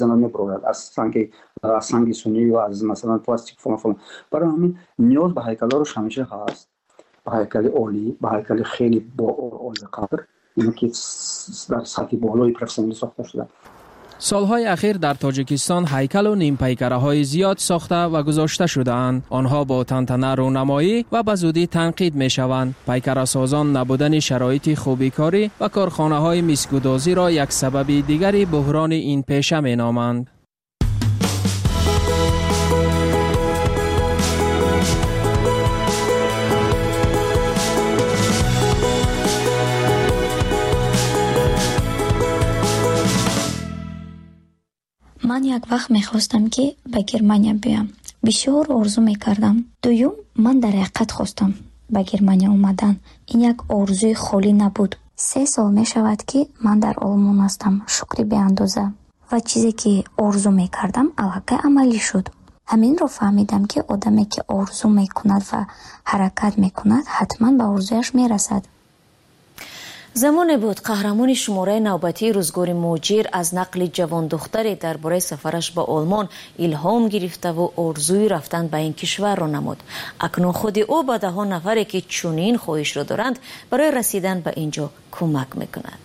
میبرد از سنگ سنگی و از مثلا پلاستیک فلان. برای همین نیاز به هیکل رو همیشه هست، به هیکل عالی، به هیکل خیلی با عالی قدر، اینو که در سطح بالای پروفسیونالی ساخته شده. سالهای اخیر در تاجیکستان هیکل و نیم پیکره‌های زیاد ساخته و گذاشته شده‌اند. آنها با تنتنه رونمایی و به زودی تنقید می‌شوند. پیکره‌سازان نبودن شرایط خوبی کاری و کارخانه‌های میسکودازی را یک سبب دیگری بحران این پیشه می‌نامند. من یک وقت میخواستم که به گرمانیا بیام. بسیار آرزو میکردم. دوم من در حقیقت خواستم به گرمانیا اومدن. این یک آرزوی خالی نبود. 3 سال میشود که من در آلمان هستم. شکری به اندازه. و چیزی که آرزو میکردم الحقیقت عملی شد. همین رو فهمیدم که آدمی که آرزو میکند و حرکت میکند حتما به آرزویش میرسد. زمانی بود قهرمان شماره نوبتی روزگار موجیر از نقل جوان دختری درباره سفرش به آلمان الهام گرفته و آرزوی رفتن به این کشور را نمود. اکنون خود او به 10 نفری که چنین خواهش را دارند برای رسیدن به اینجا کمک میکند.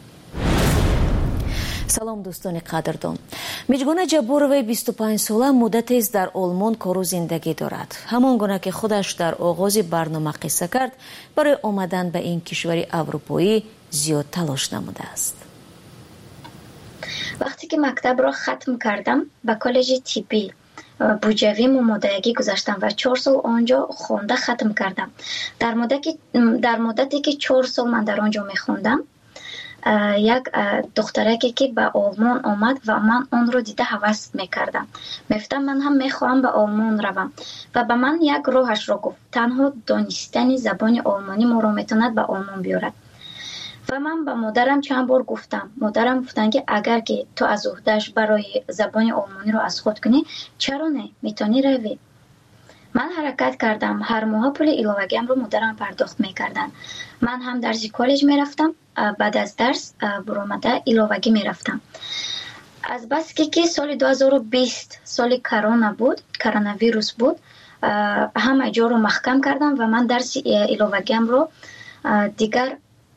سلام دوستان قدردان. میجگونه جبوروی 25 ساله مدتی است در آلمان کار و زندگی دارد. همان گونه که خودش در آغاز برنامه قصه کرد، برای آمدن به این کشور اروپایی زیاد تلاش نموده است. وقتی که مکتب را ختم کردم به کالج طبی بوجوی مدرکی گذاشتم و 4 سال آنجا خونده ختم کردم. در مدتی که 4 سال من در آنجا میخوندم، یک دخترکی که به آلمان آمد و من آن رو دیده هوس میکردم. میفتم من هم میخواهم به آلمان روم و به من یک راهش رو گفت. تنها دانستن زبان آلمانی ما رو میتوند به آلمان بیارد. و من به مادرم چند بار گفتم. مادرم گفتن که اگر که تو از عهده‌اش برای زبان آلمانی رو از خود کنی، چرا نه؟ میتونی روی. من حرکت کردم. هر ماه پول ایلاوگیم رو مادرم پرداخت میکردن. من هم درس کالج میرفتم. بعد از درس برآمده ایلاوگی میرفتم. از بس که سال 2020 سال کرونا بود، کرونا ویروس بود، همه جا رو محکم کردم و من درس ایلاوگیم رو دیگر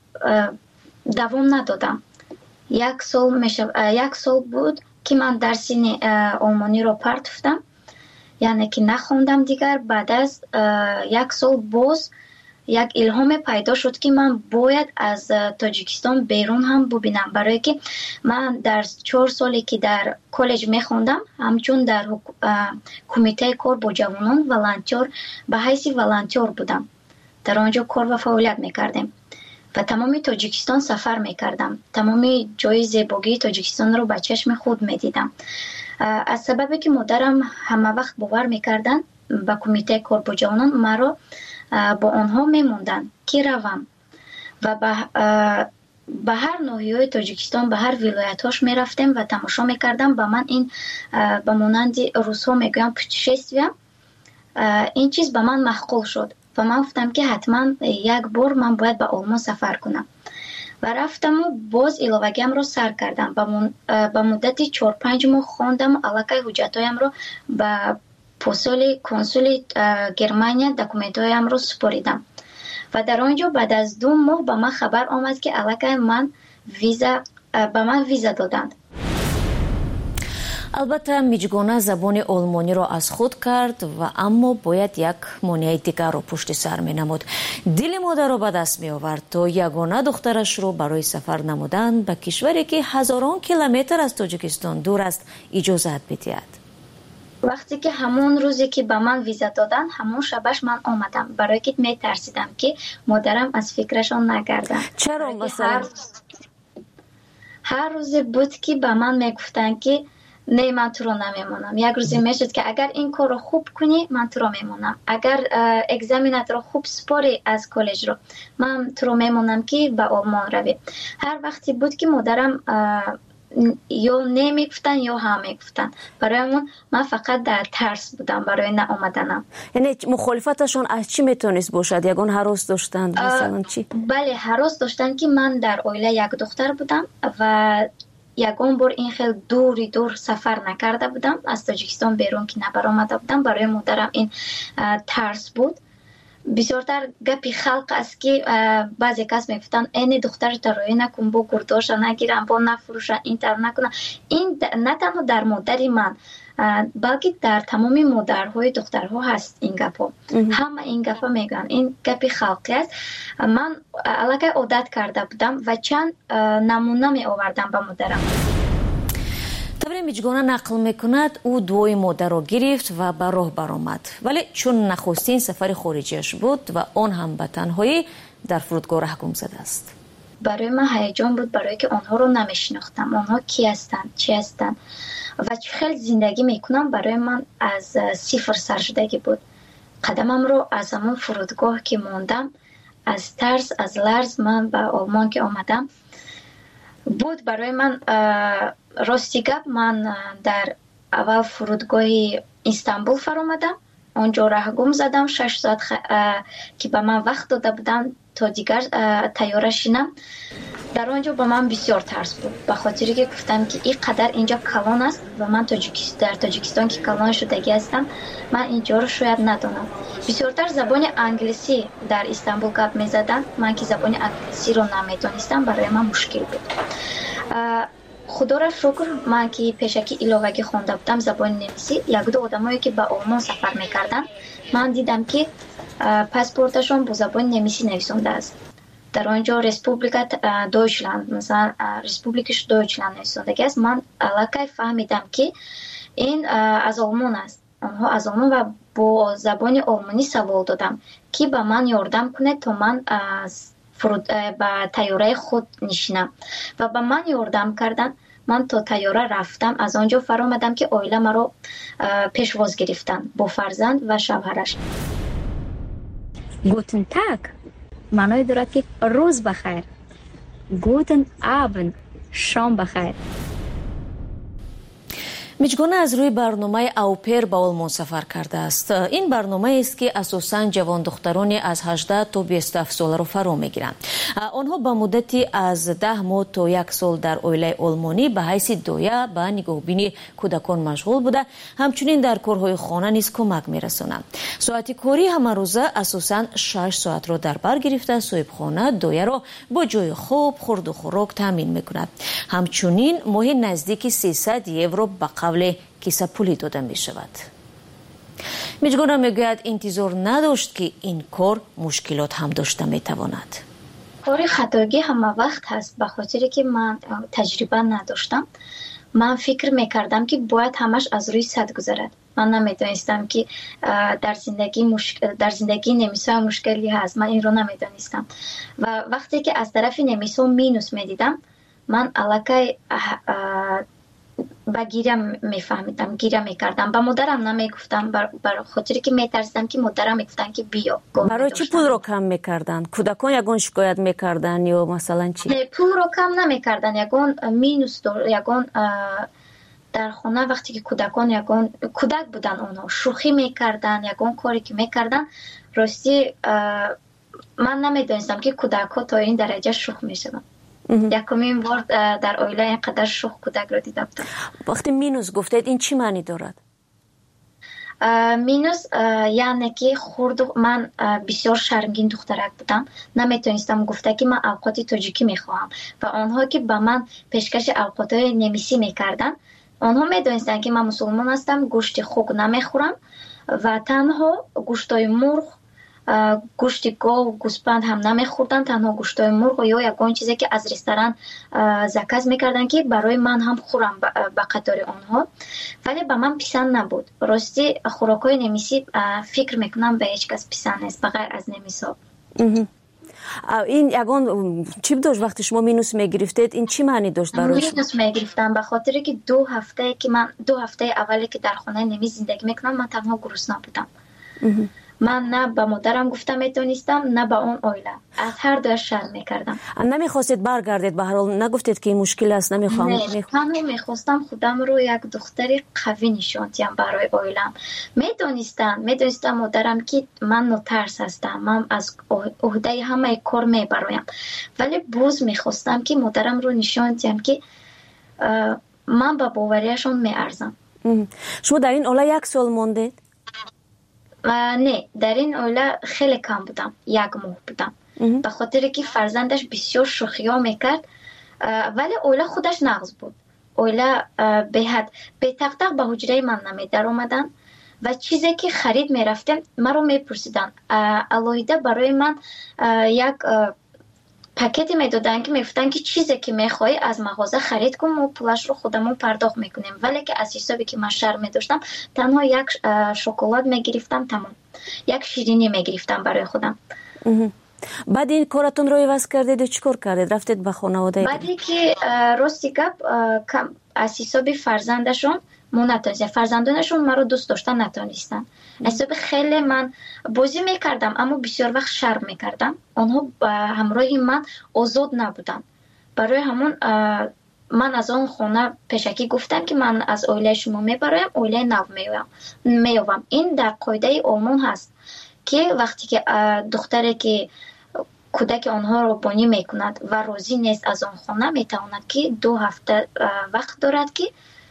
دوام ندادم. یک سال بود که من درس آلمانی رو پرتفتم، یعنی که نخوندم دیگر. بعد از 1 سال باز یک الهام پیدا شد که من باید از تاجیکستان بیرون هم ببینم، برای که من در 4 سالی که در کالج میخوندم همچون در کمیته کار با جوانان ولنتیر به حیث ولنتیر بودم. در آنجا کار و فعالیت میکردیم و تمام تاجیکستان سفر میکردم. تمام جای زیبایی تاجیکستان رو به چشم خود میدیدم. از سببی که مادرم همه وقت باور میکردن به کمیته کار با جوانان، مرا با آنها میموندن که روم و به هر ناحیه تاجیکستان، به هر ولایت‌هاش میرفتیم و تماشا میکردم. به من این به مانند روس‌ها میگویم پوتشستویه، این چیز به من معقول شد و من گفتم که حتما یک بار من باید به آلمان سفر کنم و رفتم و باز ایلاوگیم رو سر کردم. به مدتی 4-5 ماه خواندم و علاقه حجتایم رو به پستال کنسول گرمانیا دکومنتایم رو سپاریدم و در آنجا بعد از 2 ماه به من خبر آمد که علاقه من به من ویزا دادند. البته میجگونه زبان آلمانی را از خود کرد و اما باید یک مانع دیگر را پشت سر می نمود. دل مادر را به دست می آورد تا یگانه دخترش را برای سفر نمودن به کشوری که هزاران کیلومتر از تاجیکستان دور است اجازت بدهد. وقتی که همون روزی که به من ویزا دادن، همون شبش من آمدم، برای که می ترسیدم که مادرم از فکرشان نگردن. چرا مثلا؟ هر روز بود که به من می گفتن که نه من تو رو نمیمونم. یک روزی میشد که اگر این کار رو خوب کنی من تو رو میمونم، اگر اگزامینات رو خوب سپاری از کالج رو من تو رو میمونم که به آلمان روی. هر وقتی بود که مادرم یا نمیگفتن یا هم میگفتن، برای من فقط در ترس بودم برای نه آمدنم. یعنی مخالفتشون از چی میتونست باشد؟ یگان هراس داشتند مثلا چی؟ بله، هراس داشتن که من در عائله یک دختر بودم و ягон бор ин хел дур сафар накарда будам, аз Тоҷикистон берун ки набаромада будам. Барои модарам ин тарс буд. бисёртар гапи халқ аст ки баъзе кас мегуфтанд эни духтарата роӣ накун, бо гурдоша нагирам, бо нафурӯша, ин таро накунам. Ин на танҳо дар модари ман, балки дар тамоми модарҳои духтарҳо ҳаст ин гапҳо. Ҳама ин гапа мегӯянд, ин гапи халқӣ аст. Ман аллакай одат карда будам ва чанд намуна меовардам ба модарам. тавре миҷгона нақл мекунад, ӯ дуои модарро гирифт ва ба роҳ баромад. Вале чун нахустин сафари хориҷиаш буд ва он ҳам ба танҳоӣ дар фурудгоҳ раҳгум задааст. барои ман ҳаяҷон буд, барое ки онҳоро намешинохтам. Онҳо ки ҳастанд, чӣ ҳастанд ва чӣ хел зиндагӣ мекунам, барои ман аз сифр саршудагӣ буд. қадамамро аз ҳамон фурудгоҳ ки мондам, аз тарс, аз ларз ман ба Олмон ки омадам, буд барои ман рости гап. Ман дар аввал фурудгоҳи Истанбул фаромадам. онҷо раҳгум задам 6 соат ки ба ман вақт дода буданд то дигар тайёра шинам. дар онҷо ба ман бисёр тарс буд, ба хотире ки гуфтам ки ин қадар инҷо калон аст ва ман дар Тоҷикистон ки калон шудагӣ ҳастам, ман инҷоро шояд надонам. бисёртар забони англисӣ дар Истанбул гап мезаданд. ман ки забони англисиро намедонистам, барои ман мушкил буд. худоро шукр, ман ки пешакӣ иловагӣ хонда будам забони немисӣ, якду одамое ки ба Олмон сафар мекарданд, ман дидам ки паспорташон бо забони немисӣ нависондааст. дар онҷо республика Дойчланд, масалан республикаш Дойчланд нависондагиаст. ман аллакай фаҳмидам ки ин аз Олмон аст. онҳо аз Олмон ва бо забони олмонӣ савол додам ки ба ман ёрдам кунед то ман ба тайёраи худ нишинам ва ба ман ёрдам кардан. ман то тайёра рафтам, аз онҷо фаромадам ки оила маро пешвоз гирифтанд бо фарзанд ва шавҳараш. Guten Tag маъное дорад ки рӯз бахайр. Guten Abend шом бахайр. миҷгона аз рӯи барномаи Аупер ба Олмон сафар кардааст. ин барномаест ки асосан ҷавондухтарони аз 18 то 27 соларо фаро мегиранд. онҳо ба муддати аз 10 моҳ то 1 сол дар оилаи олмонӣ ба ҳайси доя ба нигоҳбини кӯдакон машғул буда, ҳамчунин дар корҳои хона низ кӯмак мерасонанд. соати кори ҳамарӯза асосан 6 соатро дар бар гирифта, соҳибхона дояро бо ҷои хоб, хурду хӯрок таъмин мекунад. ҳамчунин моҳи наздики 300 евро ба қавле кисапулӣ дода мешавад. миҷгона мегӯяд интизор надошт ки ин кор мушкилот ҳам дошта метавонад. кори хатогӣ ҳама вақт ҳаст, ба хотире ки ман таҷриба надоштам. ман фикр мекардам ки бояд ҳамаш аз рӯи сад гузарад. ман намедонистам ки дар зиндагӣ немисҳоя мушкилӣ ҳаст. ман инро намедонистам ва вақте ки аз тарафи немисҳо минус медидам, ман аллакай ба гиря мефаҳмидам, гиря мекардам. ба модарам намегуфтам, бар хотире ки метарсидам ки модарам мегуфтанд ки биё. барои чӣ пулро кам мекарданд? Кӯдакон ягон шикоят мекарданд ё масалан чӣ? пулро кам намекарданд, ягон минус ягон дар хона вақте ки кӯдакон ягон кӯдак буданд, онҳо шӯхӣ мекарданд, ягон коре ки мекарданд, рости ман намедонистам ки кӯдакҳо то ин дараҷа шӯх мешаванд. якумин бор дар оила инқадар шӯх кӯдакро дида будам. вақте минус гуфтед, ин чӣ маънӣ дорад? минус яъне ки хурду ман бисёр шармгин духтарак будам. наметонистам гуфта ки ман авқоти тоҷикӣ мехоҳам ва онҳо ки ба ман пешкаши авқотҳои немисӣ мекарданд, онҳо медонистанд ки ман мусулмон ҳастам, гӯшти хук намехӯрам ва танҳо гӯштои мурғ, гӯшти гов, гӯспанд ҳам намехӯрдам, танҳо гӯштои мурғ ё ягон чизе ки аз ресторан заказ мекарданд ки барои ман ҳам хӯрам ба қадори онҳо. вале ба ман писанд набуд. рости хӯрокҳои немисӣ фикр мекунам ба ҳеҷ кас писанд нест ба ғайр аз немисҳо. ин ягон чӣ дошт вақти шумо минус мегирифтед? ин чӣ маънӣ дошт барои шумо? минус мегирифтам ба хотире ки 2 ҳафтаи аввале ки дар хонаи немис зиндагӣ мекунам, ман танҳо гурусна будам. ман на ба модарам гуфта метонистам, на ба он оила. аз ҳар дуяш шарм мекардам. намехостед баргардед? ба ҳар ҳол нагуфтед ки ин мушкил аст? намехоҳам. танҳо мехостам худамро як духтари қавӣ нишон диҳам барои оилам. медонистам модарам ки ман нотарс ҳастам, ман аз уҳдаи ҳамаи кор мебароям, вале боз мехостам ки модарамро нишон диҳам ки من با باوریشون میارزم. شما در این اوله 1 سال موندید؟ نه، در این اوله خیلی کم بودم، 1 ماه بودم، به خاطر که فرزندش بسیار شوخی ها میکرد، ولی اوله خودش نغز بود. اوله به حد به تق به حجره من نمیدر اومدن و چیزی که خرید میرفتم مرا میپرسیدن. الایده برای من یک پاکتی میدادن که میفتن که چیزی که میخوای از مغازه خرید کن و پولش رو خودمون پرداخت میکنیم، ولی که از حسابی که من شرم میداشتم تنها یک شکلات میگرفتم، تمام، یک شیرینی میگرفتم برای خودم. بعد این کارتون رو عوض کردید و چیکار کردید؟ رفتید به خانواده؟ بعدی که راستی گپ از حساب فرزندشون ما نتونستم، فرزندانشون مرا دوست داشتن نتونستن. حساب خیلی من بازی میکردم اما بسیار وقت شرم میکردم، آنها با همراه من آزاد نبودن. برای همون من از اون خونه پیشکی گفتم که من از اوله شما میبرایم، اوله نو میوام. این در قاعده آلمان هست که وقتی که دختری که کودک آنها رو بانی میکند و راضی نیست از آن خانه، میتواند که 2 هفته وقت دارد که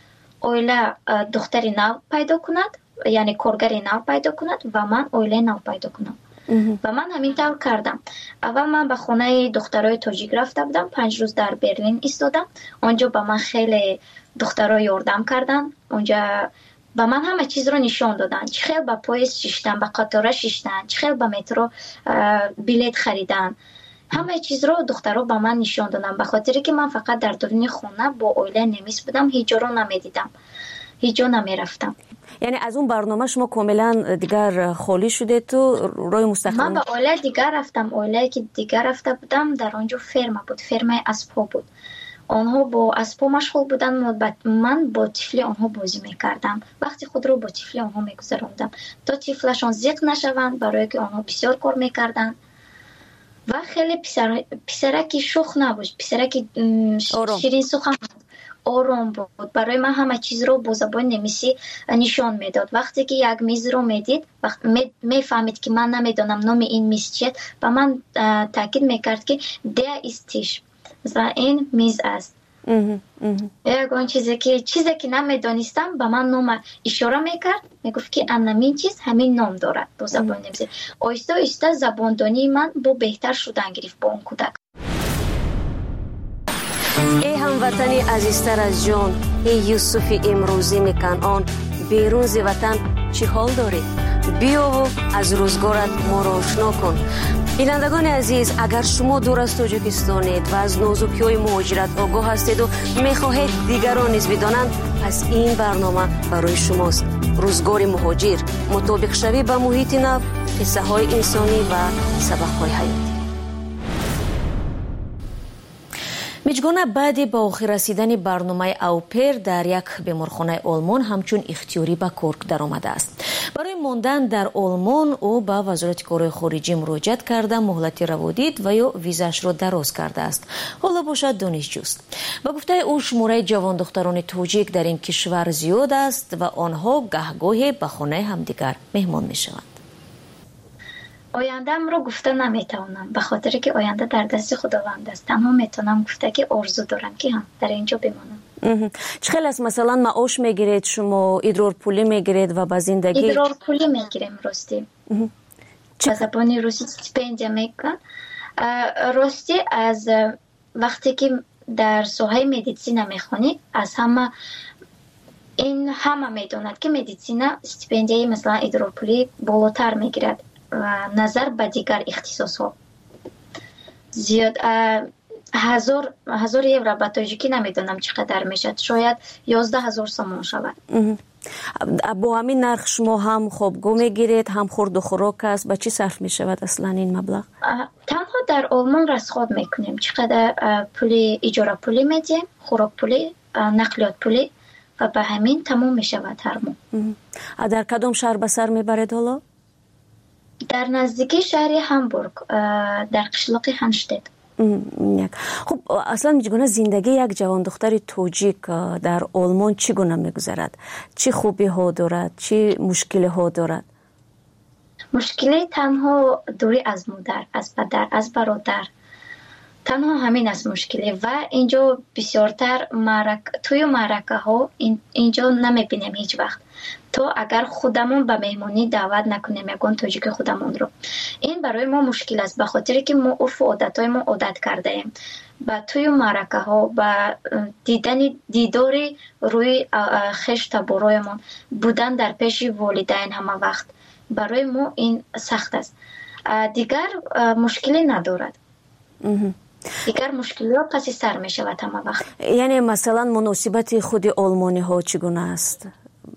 اوله دختری نو پیدا کند، یعنی کارگری نو پیدا کند و من اوله نو پیدا کنم. و من همین طور کردم. اول من به خانه دخترای تاجیک رفته بودم، 5 روز در برلین ایستادم. آنجا به من خیلی دخترها یاردم کردن، اونجا به من همه چیز رو نشان دادن، چه خیلی به پاییز شیشتن، به قطاره شیشتن، چه خیلی به مترو بلیت خریدن، همه چیز رو دخترها به من نشان دادن. به خاطر که من فقط در درون خونه با اوله نمیس بودم، هیچ جا رو نمیدیدم، هیچ جا نمیرفتم. یعنی از اون برنامه شما کاملا دیگر خالی شده تو روی مستقل؟ من به اوله دیگر رفتم. اوله که دیگر رفته بودم در آنجا فرما بود، فرمای اسبا بود. آنها با اسبا مشغول بودن، من با طفل آنها بازی میکردم. وقتی خود رو با طفل آنها میگذراندم تا طفلشان زیق نشوند، برای که آنها بسیار کار میکردن و خیلی پسرکی شوخ نبود، پسرکی شیرین سخن آرام بود. برای من همه چیز رو با زبان نمیسی نشان میداد. وقتی که یک میز رو میدید، میفهمید که من نمیدونم نام این میز چیه، و من تاکید میکرد که ده استیش، مثلا این میز است. یکون چیزی که نمیدونستم به من نام اشاره میکرد، میگفت که همین چیز همین نام دارد با زبان نمیسی. آیسته آیسته زباندانی من با بهتر شدن گرفت با اون کودک. ای هموطنی عزیزتر از جان، ای یوسف امروزی میکنان، بیرون ز وطن چی حال داری؟ بیا و از روزگارت ما را آشنا کن. بینندگان عزیز، اگر شما دور از تاجیکستانید و از نازکی‌های مهاجرت آگاه هستید و میخواهید دیگران نیز بدانند، پس این برنامه برای شماست. روزگار مهاجر، مطابق شوی به محیط نو، قصه های انسانی و سبق های حیاتی. میجگونه بعد با آخر رسیدن برنامه اوپر در یک بیمارخانه آلمان همچون اختیاری به کار در آمده است. برای ماندن در آلمان او به وزارت کارهای خارجی مراجعت کرده مهلت روا دید و یا ویزاش را دراز کرده است. حالا باشد دانشجوست. به گفته او شماره جوان دختران تاجیک در این کشور زیاد است و آنها گهگاهی به خانه همدیگر مهمان میشوند. آینده‌ام رو گفته نمیتونم، به خاطر که آینده در دست خداوند است. تنها میتونم گفته که آرزو دارم که هم در اینجا بمانم. چقدر است مثلا معاش میگیرید شما؟ ادرار پولی میگیرید و با زندگی؟ ادرار پولی میگیریم راستی. به زبان روسی استیپندیا میگن. راستی از وقتی که در ساحه مدیسین میخونید، از همه میدوند که مدیسین استیپندیای مثلا ادرار پولی بالاتر میگیرد و نظر به دیگر اختصاص ها زیاد. 1000 یورو به تاجیکی نمیدونم چقدر میشد، شاید 11,000 سومون شود. با همین نرخ شما هم خوابگاه میگیرید، هم خورد و خوراک است، به چی صرف میشود اصلا این مبلغ؟ تنها در آلمان رسخاب میکنیم، چقدر پولی اجاره پولی میدیم، خوراک پولی، نقلیات پولی و به همین تمام میشود هر ماه. در کدام شهر به سر میبرید حالا؟ در نزدیکی شهر هامبورگ، در قشلاق هانشتت. خب اصلا میگونه زندگی یک جوان دختر تاجیک در آلمان چگونه میگذرد؟ چه خوبی ها دارد؟ چه مشکلی ها دارد؟ مشکلی تنها دوری از مادر، از پدر، از برادر تنها همین است مشکلی و اینجا بسیارتر توی معرکه ها اینجا نمیبینیم هیچ وقت. تو اگر خودمون به مهمونی دعوت نکنیم یگان تاجیک خودمون رو، این برای ما مشکل است، به خاطر که ما عرف و عادت های ما عادت کرده ایم با توی معرکه ها با دیدار روی خشت برایمون بودن در پیش والدین همه وقت برای ما این سخت است. دیگر مشکلی ندارد. دیگر مشکلی ها پس سر می شود همه وقت. یعنی مثلا مناسبت خود آلمانی ها چگونه است؟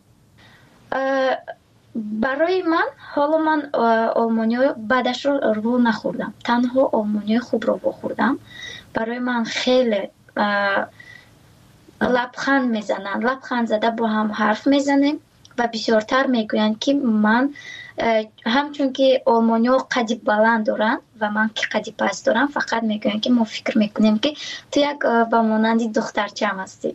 برای من حالا من آلمانی بعدش رو نخوردم، تنها آلمانی خوب رو بخوردم. برای من خیلی لبخند میزنن، لبخند زده با هم حرف میزنیم و بسیارتر میگویند که من همچون که آلمانی ها قدی بلند دارن و من که قدی پست دارم، فقط میگویند که ما فکر میکنیم که تو یک با مانند دخترچه هم هستی.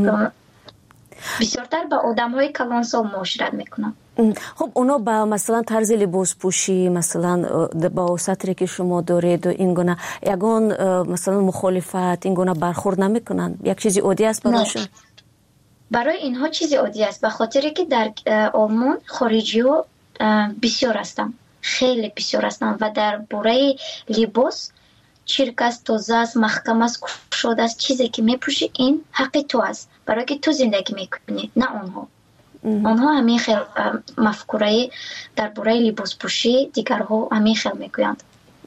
بسیارتر با آدم های کلانسال معاشرت میکنم. خب اونا با مثلا طرز لباس پوشی مثلا با سطری که شما دارید و این گونه یگان مثلا مخالفت این گونه برخورد نمیکنن؟ یک چیزی عادی است برایشون؟ برای اینها چیزی عادی است، به خاطر که در آلمان خارجی ها بسیار هستن، خیلی بسیار هستن و در باره لباس چرک است، تازه است، محکم است، کشاده است. چیزی که میپوشی این حق تو است، برای که تو زندگی میکنی، نه آنها. آنها همین خیلی مفکوره در باره لباس پوشی دیگرها همین خیلی میگویند.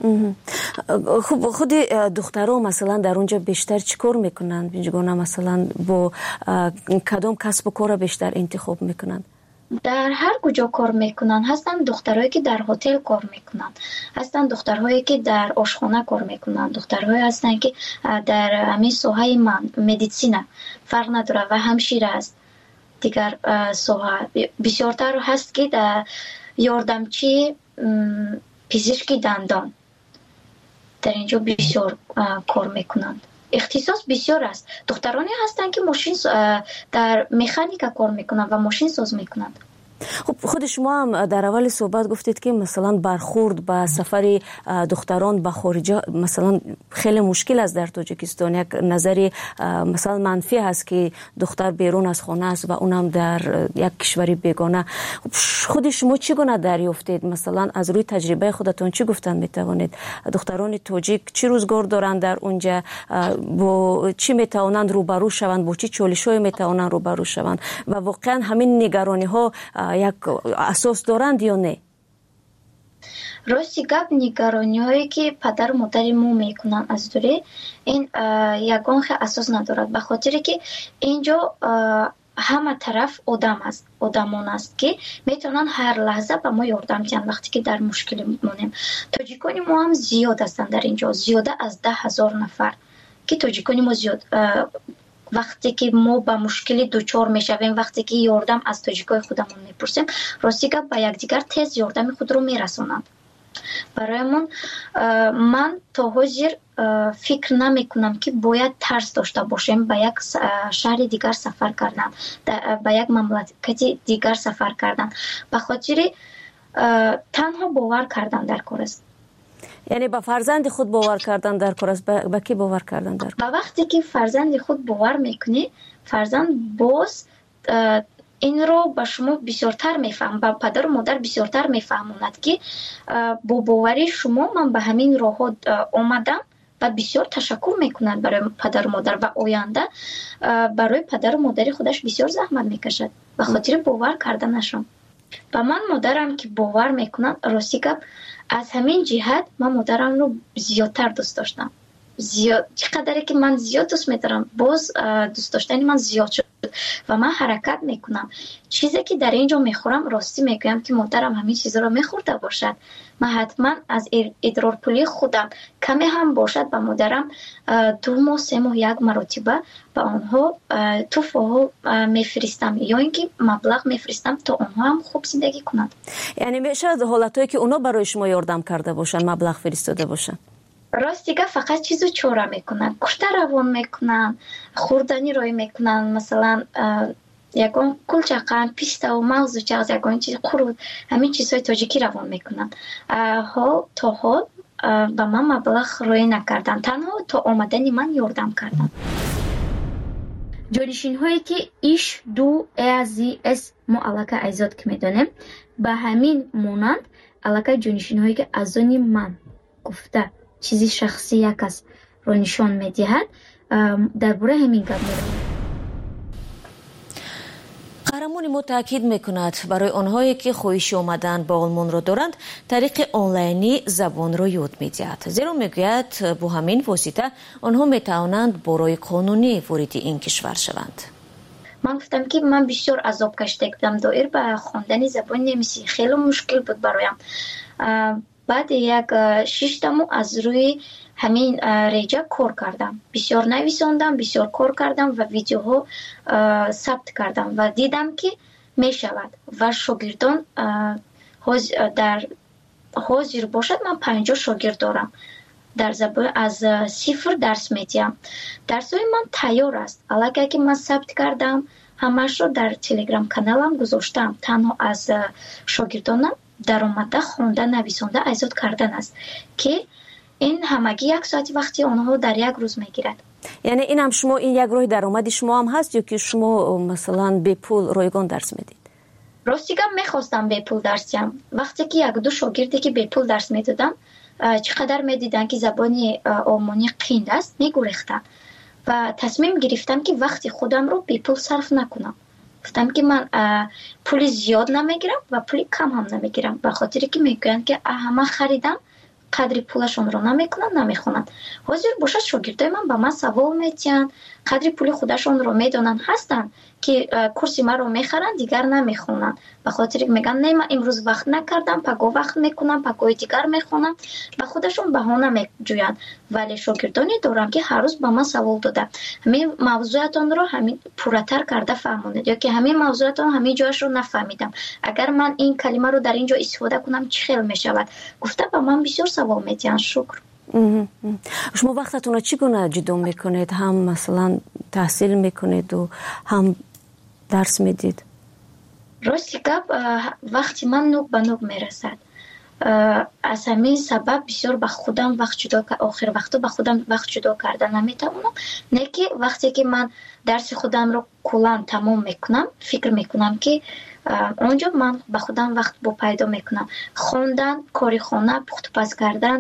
خب خود دخترها مثلا در اونجا بیشتر چیکار میکنند؟ بینجگونه مثلا با کدام کسب و کار بیشتر انتخاب میکنند؟ در هر کجا کار میکنن. هستن دخترهایی که در هتل کار میکنن، هستن دخترهایی که در آشخانه کار میکنن، دخترهایی هستن که در همین ساحه مدیسینه فرق نداره و همشیره است. دیگر ساحه بسیارتر هست که در یاردمچی پزشکی دندان در اینجا بسیار کار میکنند. اختصاص بسیار است. دخترانی هستند که ماشین در مکانیک کار میکنند و ماشین ساز میکنند. خب خود شما هم در اول صحبت گفتید که مثلا برخورد با سفر دختران به خارج مثلا خیلی مشکل است در تاجیکستان. یک نظری مثلا منفی هست که دختر بیرون از خانه است و اونم در یک کشوری بیگانه. خود شما چگونه دریافتید؟ مثلا از روی تجربه خودتون چی گفتن میتوانید؟ دختران تاجیک چی روزگار دارند در اونجا؟ با چی میتوانند روبرو شوند؟ با چی چالش‌های میتوانند روبرو شوند؟ و واقعا همین نگرانی ها یک اساس دارند یا نه؟ راستی گپ نگرانی هایی که پدر و مادر ما میکنن از دوره این یگان خیلی اساس ندارد، به خاطر که اینجا همه طرف آدمان است که میتونن هر لحظه به ما یاردم کنن وقتی که در مشکل مونیم. تاجیکانی ما هم زیاد هستن در اینجا، زیاده از 10,000 نفر که تاجیکانی ما زیاد وقتی که ما با مشکلی دوچار میشویم، وقتی که یاردم از تاجیکای خودمون میپرسیم، راستی که با یکدیگر تیز یاردم خود رو میرسونند. برایمون من تا حاضر فکر نمی کنم که باید ترس داشته باشیم به یک شهر دیگر سفر کردن، به یک مملکت دیگر سفر کردن، به خاطر تنها باور کردن در کار است. یعنی با فرزند خود باور کردن در کار است. با کی باور کردن در کار؟ با وقتی که فرزند خود باور میکنی، فرزند باز این رو به شما بسیارتر میفهم، با پدر و مادر بسیارتر میفهموند که با باوری شما من به همین راه آمدم و بسیار تشکر میکنند برای پدر و مادر و آینده برای پدر و مادر خودش بسیار زحمت میکشد به خاطر باور کردنشون. و من مادرم که باور میکنند، راستی که از همین جهت من مادرم رو زیادتر دوست داشتم. چقدر که من زیاد دوست می‌دارم، باز دوست داشتنی من زیاد شد و من حرکت میکنم. چیزی که در اینجا میخورم راستی میگویم که مادرم همین چیزا رو میخورده باشد، من حتما از ادرارپولی خودم کمی هم باشد به مادرم 2 ماه 3 ماه یک مرتبه به آنها تحفه میفرستم یا اینکه مبلغ میفرستم تا آنها هم خوب زندگی کنند. یعنی میشه حالتایی که اونا برای شما یاردم کرده باشن مبلغ فرستاده باشن؟ راست دیگه فقط چیزو چوره میکنن، کشته روان میکنن، خوردنی روی میکنن، مثلا یکان کلچقن، پیسته و مغز و چغز یکان چیز قرود، همین چیزهای تاجیکی روان میکنن. تا حال ба ман маблағ рӯй накардан, танҳо то омадани ман ёрдам карданд. ҷонишинҳое ки иш ду ази эс мо аллакай айзод ки медонем, ба ҳамин монанд аллакай ҷонишинҳое ки аз они ман гуфта чизи шахси як касро нишон медиҳад, дар бораи ҳамин гап меравад. қаҳрамони мо таъкид мекунад барои онҳое ки хоҳиши омадан ба олмонро доранд тариқи онлайнӣ забонро ёд медиҳад, зеро мегӯяд бо ҳамин восита онҳо метавонанд бо роҳи қонунӣ вориди ин кишвар шаванд. ман гуфтам ки ман бисёр азоб кашида будам доир ба хондани забони немисӣ, хеле мушкил буд бароям. баъди як 6 таму аз рӯи ҳамин реҷа кор кардам, бисёр нависондам, бисёр кор кардам ва видеоҳо сабт кардам ва дидам ки мешавад ва шогирдон дар ҳозир бошад. ман 50 шогирд дорам, дар забон аз сифр дарс медиҳам. дарсҳои ман тайёр аст, аллакай ки ман сабт кардам, ҳамаашро дар телеграм каналам гузоштам. танҳо аз шогирдонам даромада хонда нависонда айзод кардан аст ки ин ҳамагӣ 1 соати вақти онҳо дар як рӯз мегирад. яъне ин ҳам шумо ин як роҳи даромади шумо ҳам ҳаст ё ки шумо масалан бепул ройгон дарс медиҳед? рости гап мехостам бепул дарс диҳам. вақте ки 1-2 шогирде ки бепул дарс медодам, чӣ қадар медиданд ки забони олмонӣ қин аст, мегурехтанд ва тасмим гирифтам ки вақти худамро бепул сарф накунам. гуфтам ки ман пули зиёд намегирам ва пули кам ҳам намегирам, ба хотире ки мегӯянд ки ҳама харидам, қадри пулашонро намекунанд, намехонанд. ҳозир бошад шогирдои ман ба ман савол метиҳанд, қадри пули худашонро медонанд, ҳастанд ки курси маро мехаранд, дигар намехонанд, ба хотире мегӯянд не ман имрӯз вақт накардам, паго вақт мекунам, пагои дигар мехонам, ба худашон баҳона меҷӯянд. вале шогирдоне дорам ки ҳар рӯз ба ман савол дода ҳамин мавзӯатонро ҳамин пурратар карда фаҳмонед, ё ки ҳамин мавзӯатон ҳамин ҷояшро нафаҳмидам, агар ман ин калимаро дар ин ҷо истифода кунам чӣ хел мешавад, гуфта ба ман бисёр савол метиҳанд. шукр. шумо вақтатонро чӣ гуна ҷудо мекунед? ҳам масалан таҳсил мекунеду ҳам дарс медиҳед? рости гап вақти ман нук ба нук мерасад. аз ҳамин сабаб бисёр ба худам вақт ҷудо охир вақтҳо ба худам вақт ҷудо карда наметавонам. не ки вақте ки ман дарси худамро куллан тамом мекунам, фикр мекунам ки онҷо ман ба худам вақт бо пайдо мекунам. хондан, кори хона, пухтупаз кардан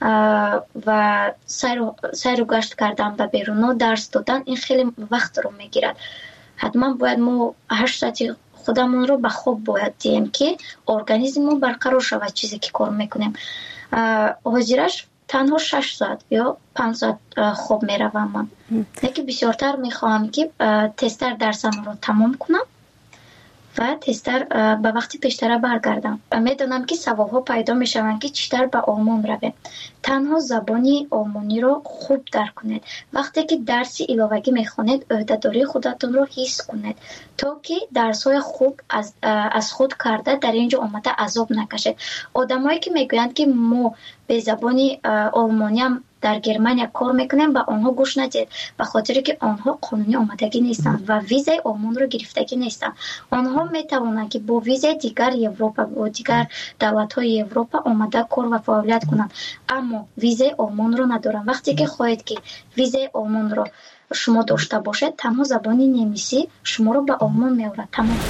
ва сайру гашт кардан ба беруно, дарс додан, ин хеле вақтро мегирад. ҳатман бояд мо 8 соати худамонро ба хоб бояд диҳем ки организммон барқарор шавад чизе ки кор мекунем. ҳозираш танҳо 6 соат ё 5 соат хоб меравам ман. леки бисёртар мехоҳам ки тезтар дарсамро тамом кунам ва тезтар ба вақти пештара баргардам. медонам ки саволҳо пайдо мешаванд ки читар ба олмон равем. танҳо забони олмониро хуб дарк кунед. вақте ки дарси иловагӣ мехонед, ӯҳдадории худатонро ҳис кунед, то ки дарсҳои хуб аз худ карда дар ин ҷо омада азоб накашед. одамое ки мегӯянд ки мо бе забони олмониам дар Германия кор мекунем, ба онҳо гӯш надиҳед, ба хотире ки онҳо қонунӣ омадагӣ нестанд ва визаи олмонро гирифтагӣ нестанд. онҳо метавонанд ки бо визаи дигар Европа, бо дигар давлатҳои Европа омада кор ва фаъолият кунанд, аммо визаи олмонро надоранд. вақте ки хоҳед ки визаи олмонро шумо дошта бошед, танҳо забони немисӣ шуморо ба олмон меорад. тамом.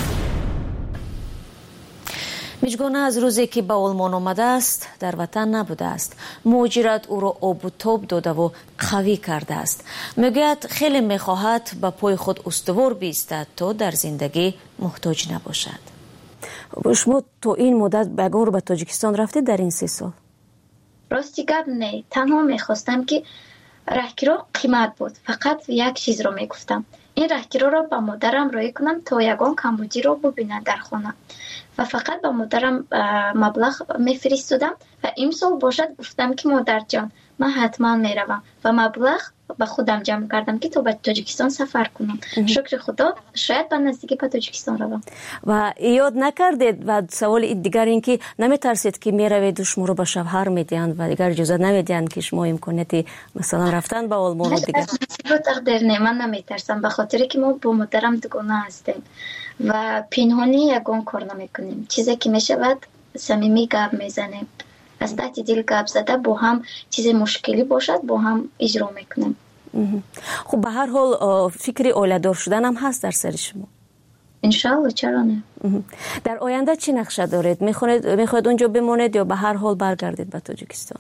миҷгона аз рӯзе ки ба олмон омадааст дар ватан набудааст. муҳоҷират ӯро обу тоб додаву қавӣ кардааст. мегӯяд хеле мехоҳад ба пои худ устувор биистад то дар зиндагӣ муҳтоҷ набошад. шумо то ин муддат ягон рӯ ба тоҷикистон рафтед дар ин 3 сол? рости гап не, танҳо мехостам ки раҳгиро қимат буд. фақат як чизро мегуфтам, ин раҳгироро ба модарам роӣ кунам то ягон камбудиро бубинад дар хона. ва фақат ба модарам маблағ мефиристодам ва имсол бошад гуфтам ки модарҷон, ман ҳатман меравам ва маблағ ба худам ҷамъ кардам ки то ба тоҷикистон сафар кунам. шукри худо, шояд ба наздикӣ ба тоҷикистон равам. ва ёд накардед? ва саволи дигар ин ки наметарсед ки мераведу шуморо ба шавҳар медиҳанд ва дигар иҷозат намедиҳанд ки шумо имконияти масалан рафтан ба олмону дигар? тақдир не, ман наметарсам, ба хотире ки мо бо модарам дугона ҳастем ва пинҳонӣ ягон кор намекунем. чизе ки мешавад самимӣ гап мезанем از تحت دل گپ زده با هم چیز مشکلی باشد با هم اجرا میکنیم. خب به هر حال فکر اولادار شدن هم هست در سر شما؟ انشالله، چرا نه. در آینده چی نقشه دارید؟ میخواید اونجا بمونید یا به هر حال برگردید به تاجیکستان؟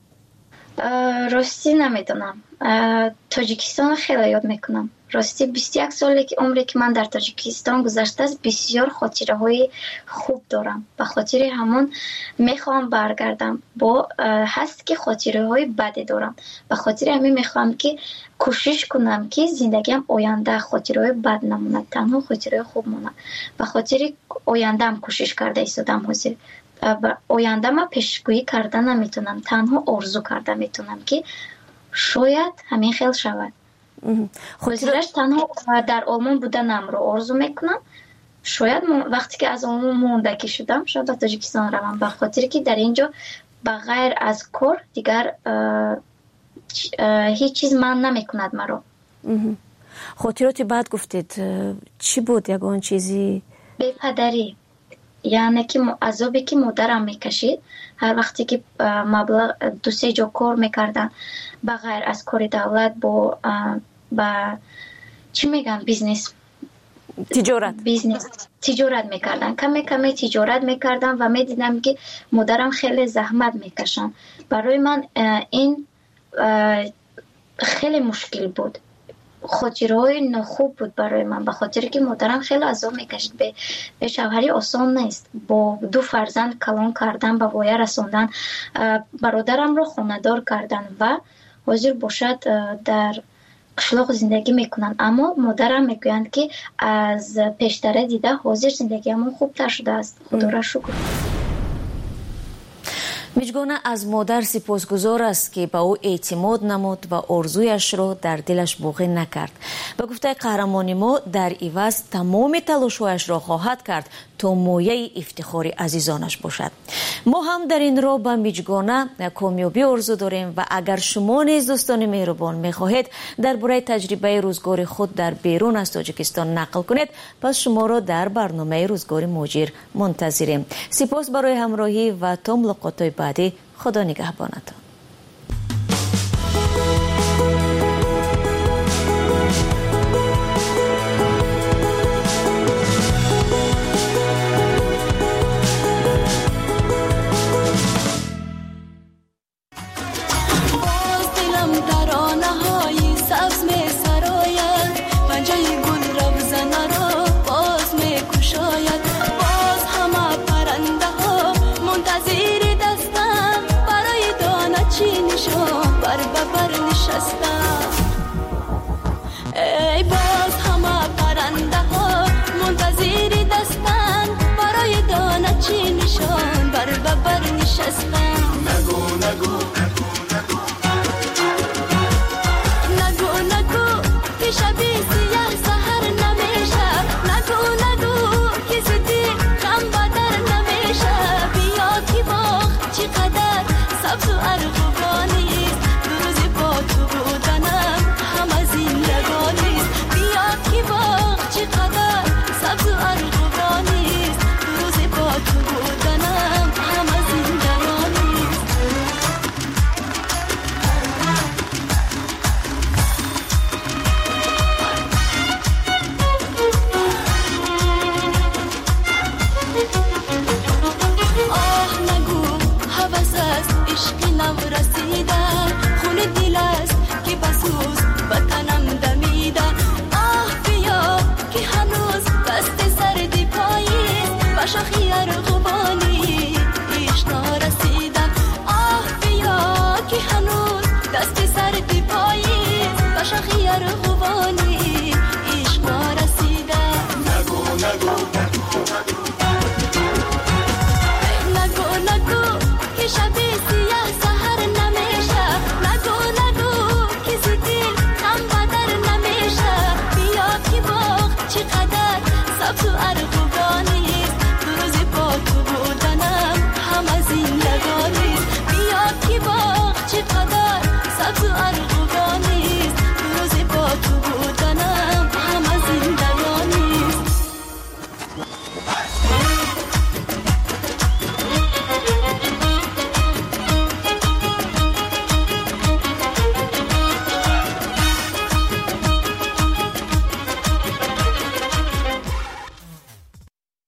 راستی نمیدونم. تاجیکستان خیلی یاد میکنم. راستی 21 سالی که عمری که من در تاجیکستان گذشته است، بسیار خاطره های خوب دارم. به خاطر همون میخوام برگردم. با هست که خاطره های بدی دارم. به خاطر همین میخوام که کوشش کنم که زندگیم آینده خاطره های بد نمونه، تنها خاطره خوب مونه. به خاطر آینده هم کوشش کرده ایستادم حاضر. آینده ما پیشگویی کرده نمیتونم، تنها آرزو کرده میتونم که شاید همین خیلی شود. خاطرش تنها در آلمان بودنم رو آرزو میکنم. شاید وقتی که از آلمان موندگی شدم شاید به تاجیکستان روم، به خاطر که در اینجا بغیر از کار دیگر هیچ چیز من نمیکند مرا. خاطراتی بعد گفتید چی بود یگان چیزی؟ بی‌پدری، یعنی که عذابی که مادرم میکشید هر وقتی که مبلغ 2-3 جا کار میکردن بغیر از کار دولت با چی میگن تجارت میکردن، کمی تجارت میکردن و میدیدم که مادرم خیلی زحمت میکشن. برای من این خیلی مشکل بود، خاطرهای نخوب بود برای من، به خاطر که مادرم خیلی عذاب میکشید. به شوهری آسان نیست، با 2 فرزند کلان کردن، به وایه رساندن، برادرم رو خانه‌دار کردن و حاضر باشد در قشلاق زندگی میکنن. اما مادرم میگویند که از پیشتره دیده حاضر زندگیمون خوبتر شده است. خدا را شکر. میجگانه از مادر سپاسگزار است که به او اعتماد نمود و آرزویش را در دلش باقی نکرد. به گفته قهرمان ما در عوض تمام تلاش‌هایش را خواهد کرد تا مایه افتخار عزیزانش باشد. ما هم در این راه به میجگانه کامیابی آرزو داریم و اگر شما نیز دوستان مهربان میخواهید درباره تجربه روزگار خود در بیرون از تاجیکستان نقل کنید، پس شما را در برنامه روزگار مهاجر منتظریم. سپاس برای همراهی و تا ملاقات بعدی. خدا نگهبانتان. ای باز همه پرنده ها منتظر دستن برای دانه چی نشان بر نشستن. نگو که شبی سیاه سهر نمیشه. نگو که زدی غم بدر نمیشه. بیا که باغ چقدر سبز و ارغوانیست، دو روزی با تو بودنم همه زندگانیست. بیا که باغ چقدر سبز و ارغوانیست، دو روزی با تو بودنم همه زندگانیست. آه نگو حوض است عشق نو رسیده، خون دل است که بسوز بکنم دمیده. آه بیا که هنوز دست سردی پاییست، به شاخی ارغوانی عشق نرسیدم. آه بیا که هنوز دست سردی پاییست، به شاخی ارغوانی عشق نرسیده. نگو که شبی سیاه سهر نمیشه. نگو که زدی غم بدر نمیشه. بیا که باغ چقدر سبز و ارغوانیست، دو روزی با تو بودنم همه زندگانیست. بیا که باغ چقدر سبز و ارغوانیست، دو روزی با تو بودنم همه زندگانیست.